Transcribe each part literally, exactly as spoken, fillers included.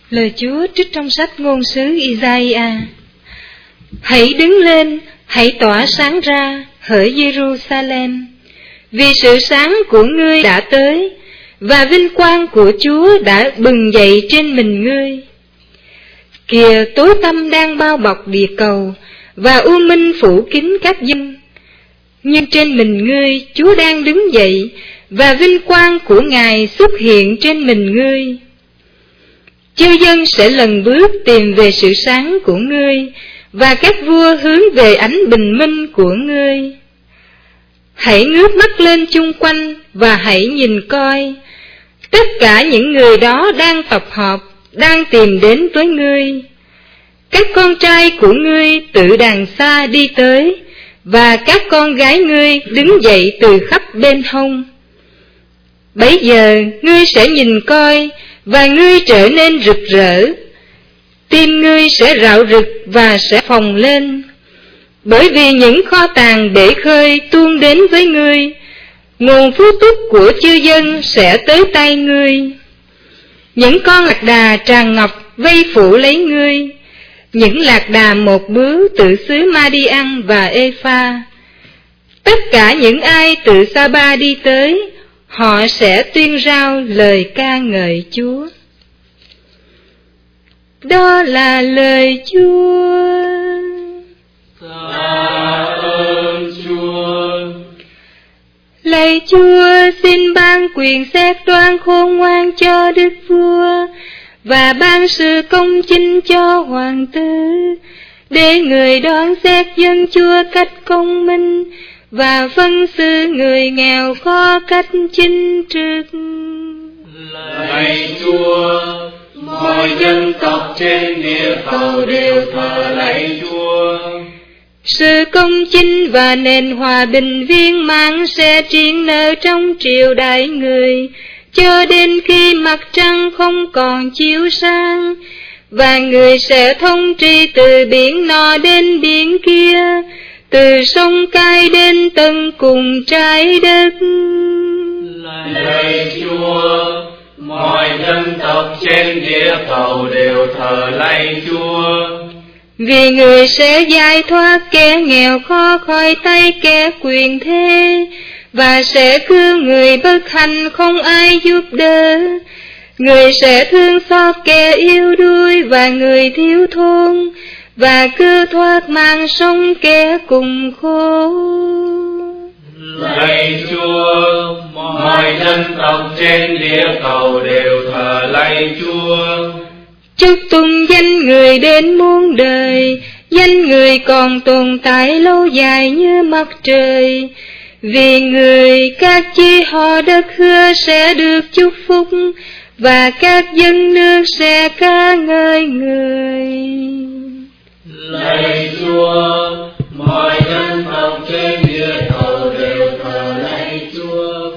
Lời Chúa trích trong sách ngôn sứ Isaiah. Hãy đứng lên, hãy tỏa sáng ra, hỡi Jerusalem, vì sự sáng của ngươi đã tới, và vinh quang của Chúa đã bừng dậy trên mình ngươi. Kìa, tối tăm đang bao bọc địa cầu, và u minh phủ kín các dân. Nhưng trên mình ngươi, Chúa đang đứng dậy, và vinh quang của Ngài xuất hiện trên mình ngươi. Chư dân sẽ lần bước tìm về sự sáng của ngươi, và các vua hướng về ánh bình minh của ngươi. Hãy ngước mắt lên chung quanh và hãy nhìn coi, tất cả những người đó đang tập hợp, đang tìm đến với ngươi. Các con trai của ngươi tự đàng xa đi tới, và các con gái ngươi đứng dậy từ khắp bên hông. Bấy giờ ngươi sẽ nhìn coi, và ngươi trở nên rực rỡ. Tim ngươi sẽ rạo rực và sẽ phồng lên, bởi vì những kho tàng bể khơi tuôn đến với ngươi, nguồn phú túc của chư dân sẽ tới tay ngươi. Những con lạc đà tràn ngọc vây phủ lấy ngươi, những lạc đà một bướu từ xứ Madian và Epha. Tất cả những ai từ Sa-ba đi tới, họ sẽ tuyên rao lời ca ngợi Chúa. Đó là lời Chúa. Tạ ơn Chúa. Lạy Chúa, xin ban quyền xét đoán khôn ngoan cho đức vua, và ban sự công chính cho hoàng tử, để người đoán xét dân Chúa cách công minh, và phân xử người nghèo khó cách chính trực. Lạy Chúa, mọi dân tộc trên địa cầu đều thờ lạy Chúa. Sự công chính và nền hòa bình viên mãn sẽ triển nở trong triều đại người, cho đến khi mặt trăng không còn chiếu sáng, và người sẽ thống trị từ biển nọ đến biển kia, từ sông Cai đến tận cùng trái đất. Lạy Chúa, mọi dân tộc trên địa cầu đều thờ lạy Chúa. Vì người sẽ giải thoát kẻ nghèo khó khỏi tay kẻ quyền thế, và sẽ cứu người bất hạnh không ai giúp đỡ. Người sẽ thương xót kẻ yếu đuối và người thiếu thốn, và cứu thoát mạng sống kẻ cùng khổ. Lạy Chúa, mọi dân tộc trên địa cầu đều thờ lạy Chúa. Chúc tụng danh người đến muôn đời, danh người còn tồn tại lâu dài như mặt trời. Vì người các chi họ đất hứa sẽ được chúc phúc, và các dân nước sẽ ca ngợi người. Lạy Chúa, mọi dân tộc trên địa cầu đều thờ lạy Chúa.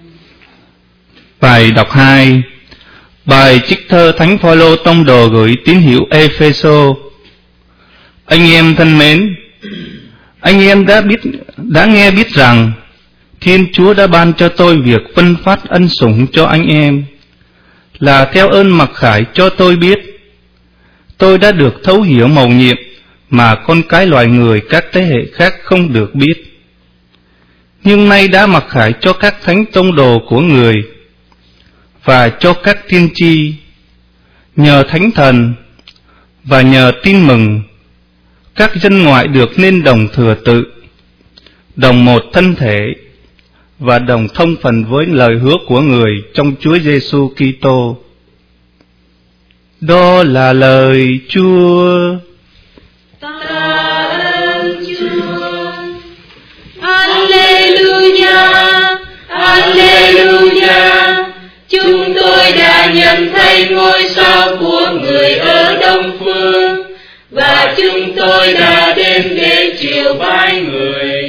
Bài đọc hai. Bài trích thơ Thánh Phaolô tông đồ gửi tín hữu Ê-phê-sô. Anh em thân mến, anh em đã biết đã nghe biết rằng Thiên Chúa đã ban cho tôi việc phân phát ân sủng cho anh em, là theo ơn mặc khải cho tôi biết. Tôi đã được thấu hiểu mầu nhiệm mà con cái loài người các thế hệ khác không được biết. Nhưng nay đã mặc khải cho các thánh tông đồ của người, và cho các tiên tri, nhờ thánh thần và nhờ tin mừng, các dân ngoại được nên đồng thừa tự, đồng một thân thể, và đồng thông phần với lời hứa của người trong Chúa Giêsu Kitô. Đó là lời Chúa. Tạ ơn Chúa. Alleluia, Alleluia. Chúng tôi đã nhận thấy ngôi sao của người ở Đông Phương, và chúng tôi đã đến để chiều bái người.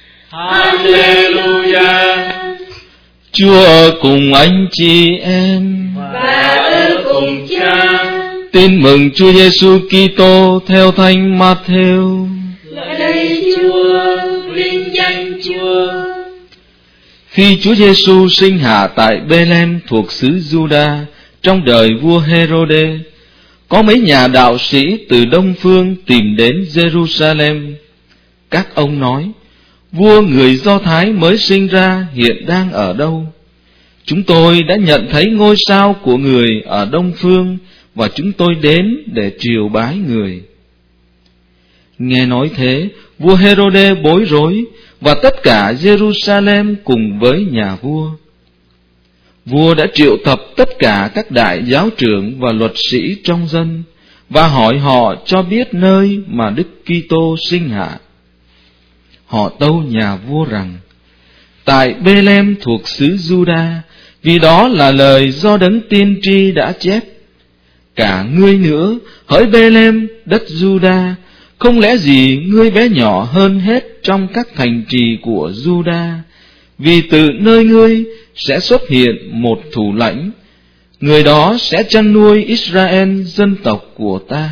Alleluia. Chúa ở cùng anh chị em, và ở cùng Cha. Tin mừng Chúa Giêsu Kitô theo Thánh Mát-thêu. Lạy Chúa, vinh danh Chúa. Khi Chúa Giêsu sinh hạ tại Bê-lem thuộc xứ Giu-đa trong đời vua Hê-rô-đê, có mấy nhà đạo sĩ từ Đông Phương tìm đến Jerusalem. Các ông nói, vua người Do Thái mới sinh ra hiện đang ở đâu? Chúng tôi đã nhận thấy ngôi sao của người ở Đông Phương, và chúng tôi đến để triều bái người. Nghe nói thế, vua Hêrôđê bối rối, và tất cả Jerusalem cùng với nhà vua. Vua đã triệu tập tất cả các đại giáo trưởng và luật sĩ trong dân, và hỏi họ cho biết nơi mà Đức Kitô sinh hạ. Họ tâu nhà vua rằng, tại Bê-lem thuộc xứ Giu-đa, vì đó là lời do đấng tiên tri đã chép. Cả ngươi nữa, hỡi Bê-lem, đất Giu-đa, không lẽ gì ngươi bé nhỏ hơn hết trong các thành trì của Giu-đa, vì từ nơi ngươi sẽ xuất hiện một thủ lãnh, người đó sẽ chăn nuôi Israel dân tộc của ta.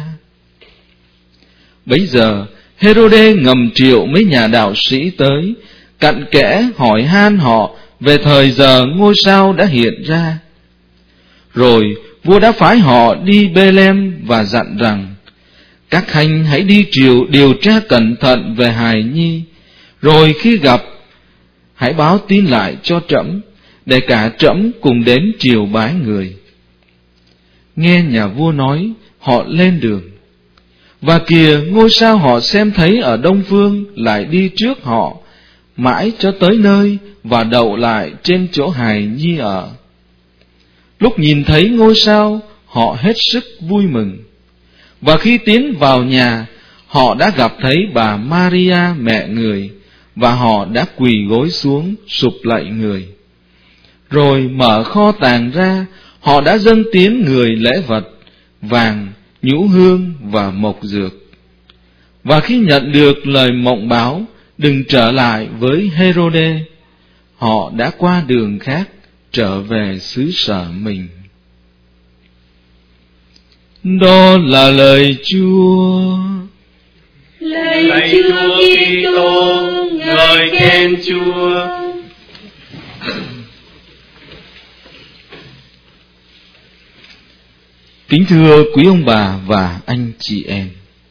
Bấy giờ Hêrôđê ngầm triệu mấy nhà đạo sĩ tới, cặn kẽ hỏi han họ về thời giờ ngôi sao đã hiện ra. Rồi vua đã phái họ đi Bê-lem và dặn rằng, các khanh hãy đi triều điều tra cẩn thận về hài nhi, rồi khi gặp hãy báo tin lại cho trẫm, để cả trẫm cùng đến triều bái người. Nghe nhà vua nói, họ lên đường. Và kìa, ngôi sao họ xem thấy ở Đông Phương lại đi trước họ, mãi cho tới nơi và đậu lại trên chỗ hài nhi ở. Lúc nhìn thấy ngôi sao, họ hết sức vui mừng. Và khi tiến vào nhà, họ đã gặp thấy bà Maria mẹ người, và họ đã quỳ gối xuống sụp lạy người. Rồi mở kho tàng ra, họ đã dâng tiến người lễ vật, vàng, nhũ hương và mộc dược. Và khi nhận được lời mộng báo đừng trở lại với Hêrôđê, họ đã qua đường khác trở về xứ sở mình. Đó là lời Chúa. Lạy Chúa Kitô, ngợi khen Chúa. Kính thưa quý ông bà và anh chị em,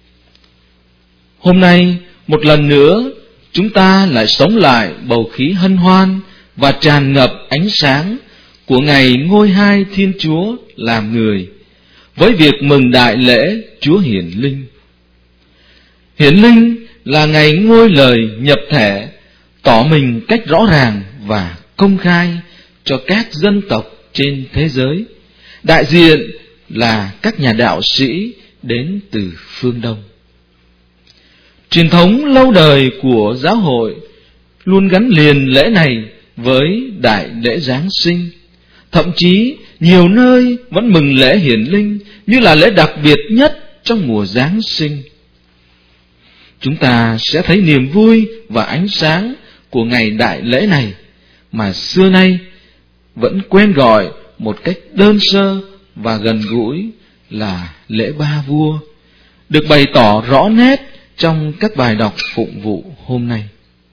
hôm nay một lần nữa chúng ta lại sống lại bầu khí hân hoan và tràn ngập ánh sáng của ngày ngôi hai Thiên Chúa làm người, với việc mừng đại lễ Chúa Hiển Linh. Hiển Linh là ngày ngôi lời nhập thể, tỏ mình cách rõ ràng và công khai cho các dân tộc trên thế giới, đại diện là các nhà đạo sĩ đến từ phương Đông. Truyền thống lâu đời của giáo hội luôn gắn liền lễ này với đại lễ Giáng sinh. Thậm chí nhiều nơi vẫn mừng lễ Hiển Linh như là lễ đặc biệt nhất trong mùa Giáng sinh. Chúng ta sẽ thấy niềm vui và ánh sáng của ngày đại lễ này mà xưa nay vẫn quen gọi một cách đơn sơ và gần gũi là lễ Ba Vua, được bày tỏ rõ nét trong các bài đọc phụng vụ hôm nay.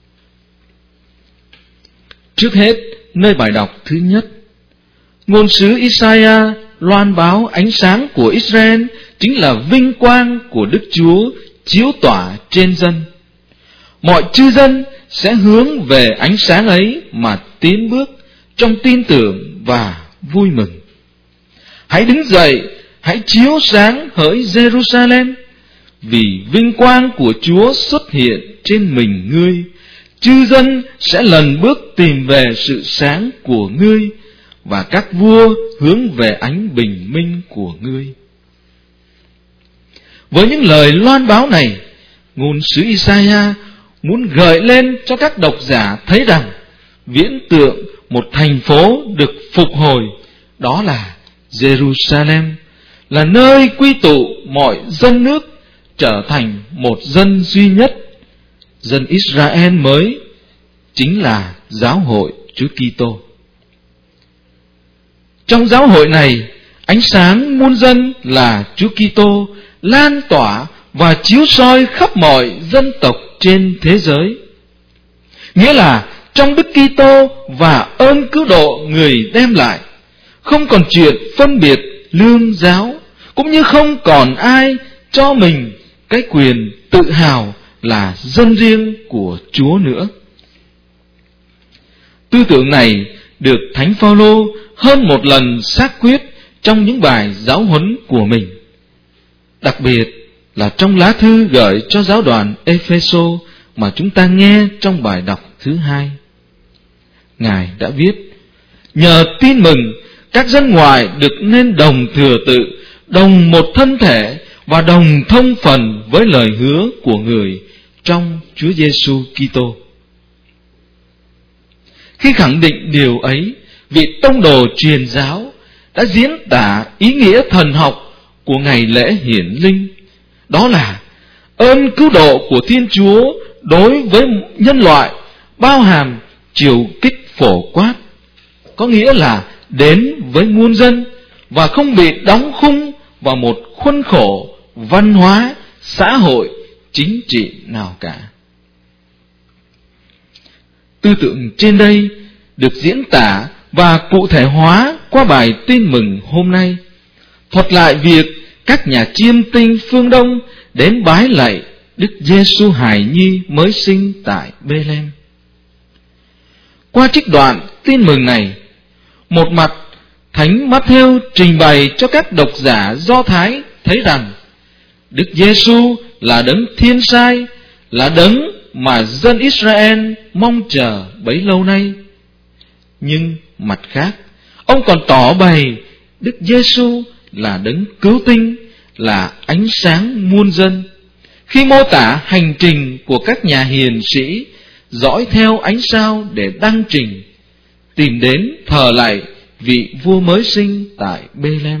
Trước hết, nơi bài đọc thứ nhất, ngôn sứ Isaiah loan báo ánh sáng của Israel chính là vinh quang của Đức Chúa chiếu tỏa trên dân. Mọi chư dân sẽ hướng về ánh sáng ấy mà tiến bước trong tin tưởng và vui mừng. Hãy đứng dậy, hãy chiếu sáng hỡi Jerusalem, vì vinh quang của Chúa xuất hiện trên mình ngươi. Chư dân sẽ lần bước tìm về sự sáng của ngươi, và các vua hướng về ánh bình minh của ngươi. Với những lời loan báo này, ngôn sứ Isaiah muốn gợi lên cho các độc giả thấy rằng viễn tượng một thành phố được phục hồi, đó là Jerusalem, là nơi quy tụ mọi dân nước trở thành một dân duy nhất. Dân Israel mới chính là giáo hội Chúa Kitô. Trong giáo hội này, ánh sáng muôn dân là Chúa Kitô lan tỏa và chiếu soi khắp mọi dân tộc trên thế giới. Nghĩa là trong Đức Kitô và ơn cứu độ người đem lại, không còn chuyện phân biệt lương giáo, cũng như không còn ai cho mình cái quyền tự hào là dân riêng của Chúa nữa. Tư tưởng này được Thánh Phaolô hơn một lần xác quyết trong những bài giáo huấn của mình, đặc biệt là trong lá thư gửi cho giáo đoàn Ê-phê-sô mà chúng ta nghe trong bài đọc thứ hai. Ngài đã viết: nhờ tin mừng, các dân ngoại được nên đồng thừa tự, đồng một thân thể và đồng thông phần với lời hứa của người trong Chúa Giêsu Kitô. Khi khẳng định điều ấy, vị tông đồ truyền giáo đã diễn tả ý nghĩa thần học của ngày lễ hiển linh, đó là ơn cứu độ của Thiên Chúa đối với nhân loại bao hàm chiều kích phổ quát, có nghĩa là đến với muôn dân và không bị đóng khung vào một khuôn khổ văn hóa, xã hội, chính trị nào cả. Tư tưởng trên đây được diễn tả và cụ thể hóa qua bài tin mừng hôm nay, thuật lại việc các nhà chiêm tinh phương Đông đến bái lạy Đức Giêsu hài nhi mới sinh tại Bê-lem. Qua trích đoạn tin mừng này, một mặt Thánh Mát-thêu trình bày cho các độc giả Do Thái thấy rằng Đức Giêsu là đấng thiên sai, là đấng mà dân Israel mong chờ bấy lâu nay. Nhưng mặt khác, ông còn tỏ bày Đức Giêsu là đấng cứu tinh, là ánh sáng muôn dân, khi mô tả hành trình của các nhà hiền sĩ dõi theo ánh sao để đăng trình, tìm đến thờ lạy vị vua mới sinh tại Bê-lem.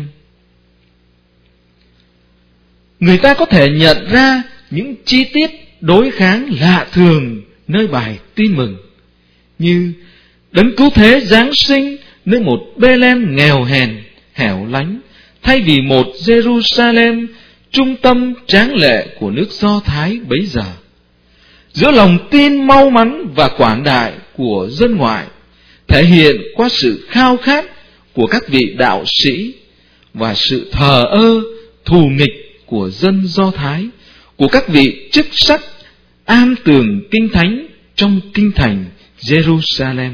Người ta có thể nhận ra những chi tiết đối kháng lạ thường nơi bài tin mừng, như đấng cứu thế giáng sinh nơi một Bê-lem nghèo hèn, hẻo lánh, thay vì một Giê-ru-sa-lem trung tâm tráng lệ của nước Do Thái bấy giờ. Giữa lòng tin mau mắn và quảng đại của dân ngoại, thể hiện qua sự khao khát của các vị đạo sĩ và sự thờ ơ, thù nghịch của dân Do Thái, của các vị chức sắc am tường kinh thánh trong kinh thành Giê-ru-sa-lem.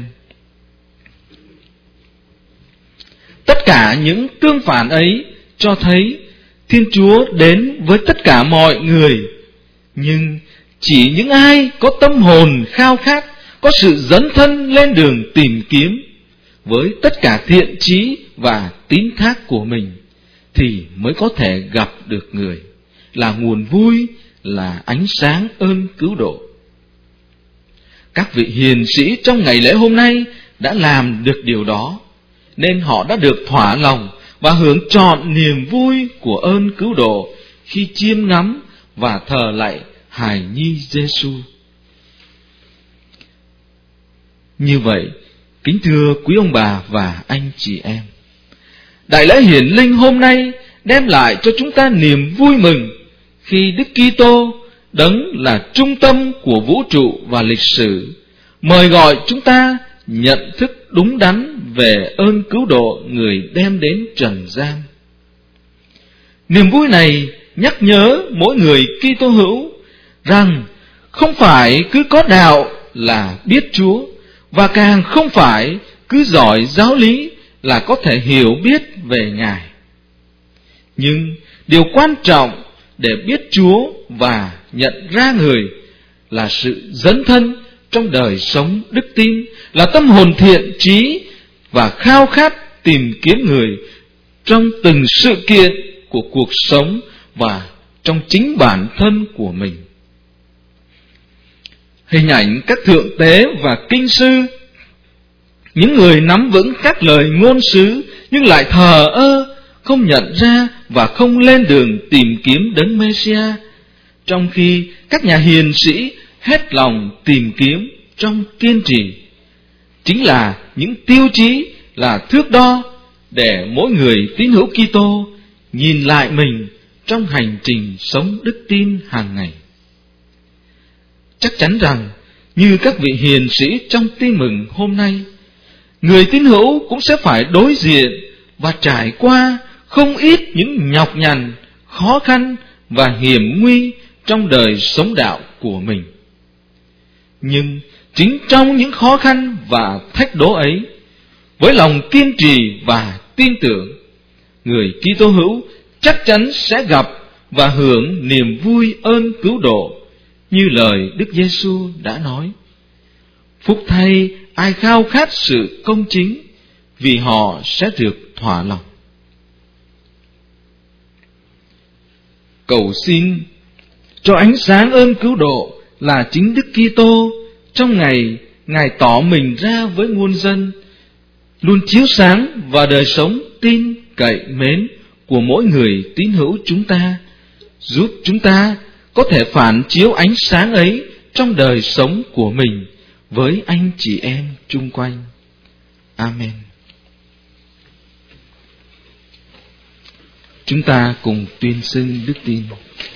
Tất cả những tương phản ấy cho thấy Thiên Chúa đến với tất cả mọi người, nhưng chỉ những ai có tâm hồn khao khát, có sự dấn thân lên đường tìm kiếm với tất cả thiện chí và tín thác của mình, thì mới có thể gặp được người, là nguồn vui, là ánh sáng ơn cứu độ. Các vị hiền sĩ trong ngày lễ hôm nay đã làm được điều đó, nên họ đã được thỏa lòng và hưởng trọn niềm vui của ơn cứu độ khi chiêm ngắm và thờ lạy hài nhi Giêsu. Như vậy, kính thưa quý ông bà và anh chị em, đại lễ hiển linh hôm nay đem lại cho chúng ta niềm vui mừng khi Đức Kitô, đấng là trung tâm của vũ trụ và lịch sử, mời gọi chúng ta nhận thức đúng đắn về ơn cứu độ người đem đến trần gian. Niềm vui này nhắc nhớ mỗi người Kitô hữu rằng không phải cứ có đạo là biết Chúa, và càng không phải cứ giỏi giáo lý là có thể hiểu biết về Ngài. Nhưng điều quan trọng để biết Chúa và nhận ra người là sự dấn thân trong đời sống đức tin, là tâm hồn thiện trí và khao khát tìm kiếm người trong từng sự kiện của cuộc sống và trong chính bản thân của mình. Hình ảnh các thượng tế và kinh sư, những người nắm vững các lời ngôn sứ nhưng lại thờ ơ, không nhận ra và không lên đường tìm kiếm đấng Mê-si-a, trong khi các nhà hiền sĩ hết lòng tìm kiếm trong kiên trì, chính là những tiêu chí, là thước đo để mỗi người tín hữu Kitô nhìn lại mình trong hành trình sống đức tin hàng ngày. Chắc chắn rằng như các vị hiền sĩ trong tin mừng hôm nay, người tín hữu cũng sẽ phải đối diện và trải qua không ít những nhọc nhằn, khó khăn và hiểm nguy trong đời sống đạo của mình. Nhưng chính trong những khó khăn và thách đố ấy, với lòng kiên trì và tin tưởng, người Kitô hữu chắc chắn sẽ gặp và hưởng niềm vui ơn cứu độ, như lời Đức Giêsu đã nói: phúc thay ai khao khát sự công chính, vì họ sẽ được thỏa lòng. Cầu xin cho ánh sáng ơn cứu độ là chính Đức Kitô trong ngày Ngài tỏ mình ra với muôn dân, luôn chiếu sáng vào đời sống tin cậy mến của mỗi người tín hữu chúng ta, giúp chúng ta có thể phản chiếu ánh sáng ấy trong đời sống của mình với anh chị em chung quanh. Amen. Chúng ta cùng tuyên xưng đức tin.